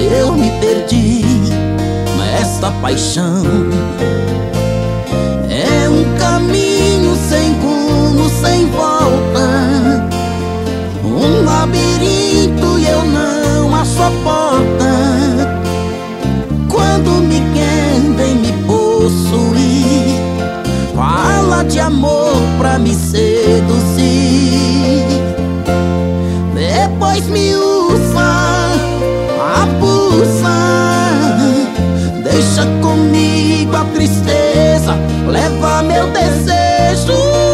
eu me perdi nesta paixão. É um caminho sem rumo, sem volta, um labirinto e eu não acho a porta. Quando me querem me possuir, fala de amor pra me seduzir. Depois me usa, abusa, deixa comigo a tristeza, leva meu desejo.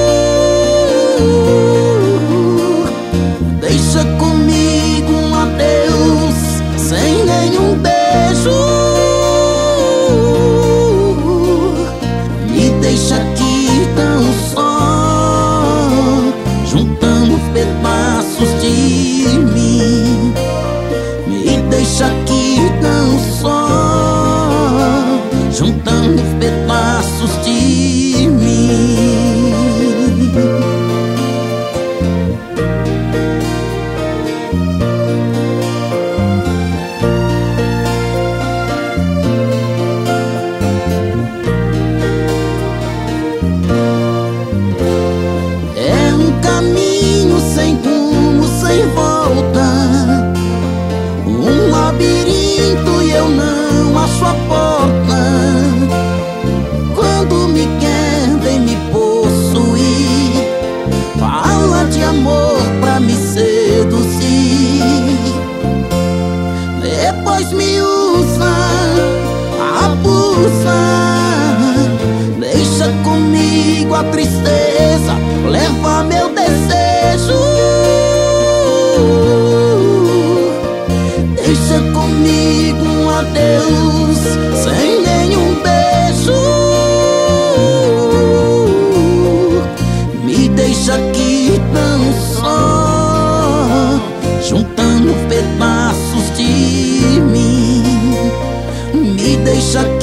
Deixa comigo um adeus sem nenhum beijo. Me deixa aqui tão só, juntando pedaços de mim. Me deixa aqui tão só, juntando pedaços de mim. É um caminho sem rumo, sem volta, um labirinto e eu não acho a porta. Quando me querem me possuir, fala de amor pra me seduzir. Depois me usa, abusa, deixa comigo a tristeza, leva meu desejo. Deixa comigo um adeus sem nenhum beijo. Me deixa aqui tão só, juntando pedaços de mim. Me deixa